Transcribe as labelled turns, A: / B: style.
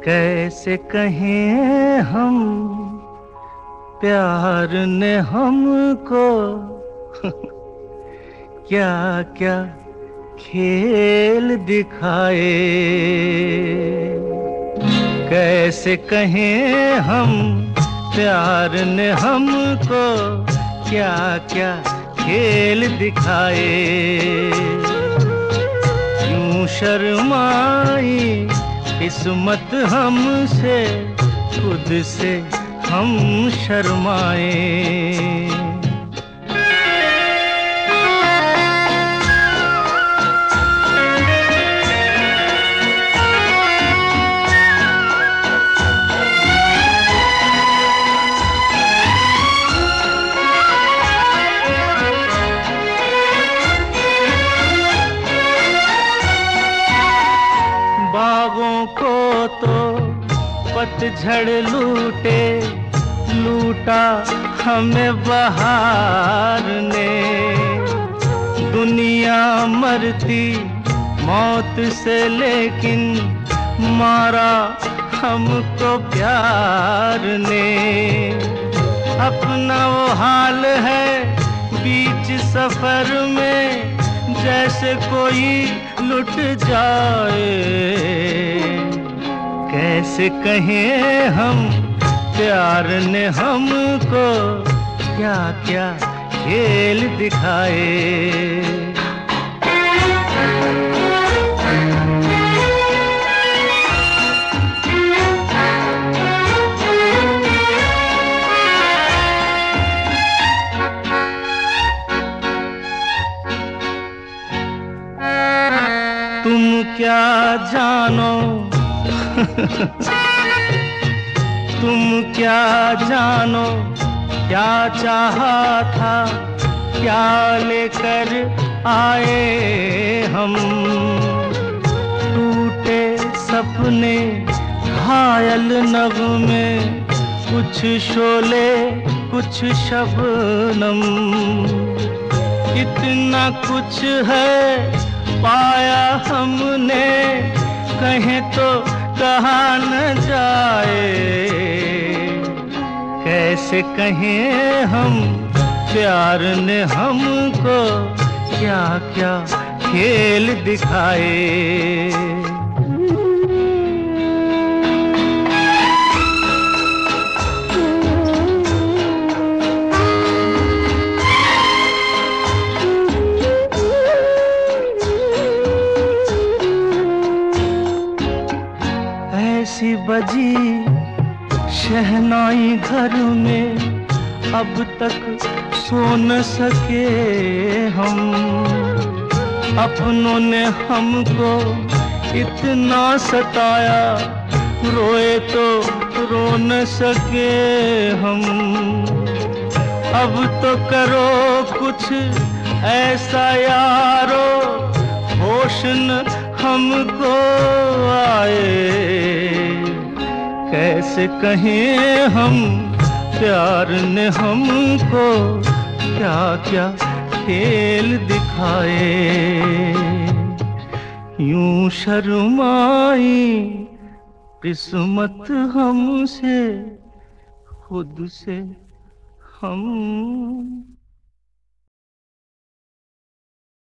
A: कैसे कहें हम, प्यार ने हमको क्या क्या खेल दिखाए। कैसे कहें हम, प्यार ने हमको क्या क्या खेल दिखाए। यूं शर्माई किस्मत हमसे, खुद से हम शर्माए। बागों को तो पतझड़ लूटे, लूटा हमें बहार ने। दुनिया मरती मौत से, लेकिन मारा हमको प्यार ने। अपना वो हाल है बीच सफर में, जैसे कोई लुट जाए। कैसे कहें हम, प्यार ने हमको क्या क्या खेल दिखाए। तुम क्या जानो तुम क्या जानो, क्या चाहा था, क्या लेकर आए हम। टूटे सपने, घायल नगमे, कुछ शोले कुछ शबनम। इतना कुछ है पाया हमने, कहें तो कहा न जाए। कैसे कहें हम, प्यार ने हमको क्या क्या खेल दिखाए। ऐसी बजी शहनाई घर में, अब तक सो न सके हम। अपनों ने हमको इतना सताया, रोए तो रो न सके हम। अब तो करो कुछ ऐसा यारो, होश न हमको आए। कैसे कहें हम, प्यार ने हमको क्या क्या खेल दिखाए। यूं शर्माई किस्मत हमसे, खुद से हम